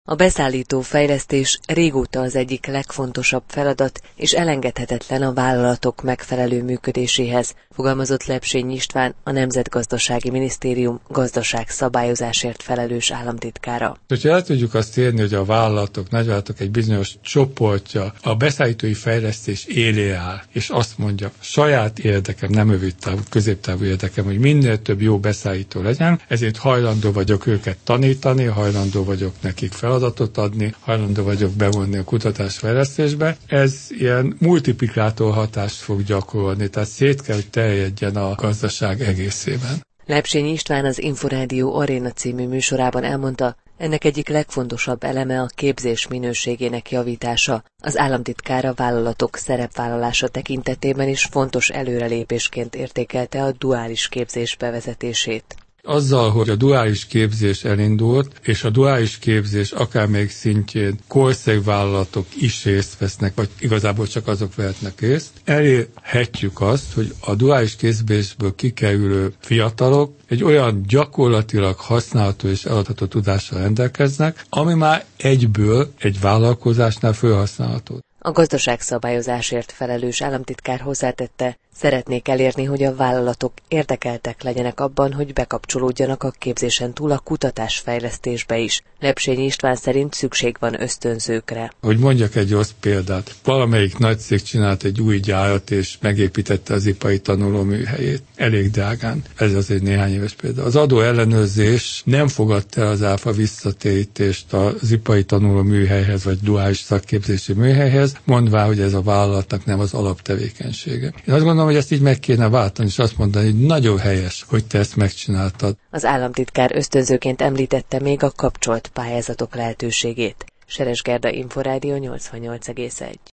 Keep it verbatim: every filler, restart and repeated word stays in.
A beszállító fejlesztés régóta az egyik legfontosabb feladat és elengedhetetlen a vállalatok megfelelő működéséhez, fogalmazott Lepsényi István, a Nemzetgazdasági Minisztérium gazdaságszabályozásért felelős államtitkára. Hogyha el tudjuk azt érni, hogy a vállalatok, nagyvállalatok egy bizonyos csoportja a beszállítói fejlesztés élé áll, és azt mondja, saját érdekem, nem rövidtávú, középtávú érdekem, hogy minél több jó beszállító legyen, ezért hajlandó vagyok őket tanítani, hajlandó vagyok nekik feladatot adni, hajlandó vagyok bevonni a kutatásfejlesztésbe. Ez ilyen multiplikátor hatást fog gyakorolni, tehát szét kell, hogy terjedjen a gazdaság egészében. Lepsényi István az Inforádió Aréna című műsorában elmondta, ennek egyik legfontosabb eleme a képzés minőségének javítása. Az államtitkár a vállalatok szerepvállalása tekintetében is fontos előrelépésként értékelte a duális képzés bevezetését. Azzal, hogy a duális képzés elindult, és a duális képzés akár még szintjén korszerű vállalatok is részt vesznek, vagy igazából csak azok vehetnek részt, elérhetjük azt, hogy a duális képzésből kikerülő fiatalok egy olyan gyakorlatilag használható és eladható tudással rendelkeznek, ami már egyből egy vállalkozásnál felhasználható. A gazdaságszabályozásért felelős államtitkár hozzátette, szeretnék elérni, hogy a vállalatok érdekeltek legyenek abban, hogy bekapcsolódjanak a képzésen túl a kutatásfejlesztésbe is. Lepsényi István szerint szükség van ösztönzőkre. Hogy mondjak egy rossz példát, valamelyik nagy cég csinált egy új gyárat és megépítette az ipari tanulóműhelyét. Elég drágán. Ez az egy néhány éves példa. Az adó ellenőrzés nem fogadta el az áfa visszatérítést az ipari tanulóműhelyhez vagy duális szakképzési műhelyhez, mondvá, hogy ez a vállalatnak nem az alaptevékenysége. Én azt gondolom, hogy ezt így meg kéne váltani, és azt mondani, hogy nagyon helyes, hogy te ezt megcsináltad. Az államtitkár ösztönzőként említette még a kapcsolt pályázatok lehetőségét. Seres Gerda, Inforádió nyolcvannyolc egész egy.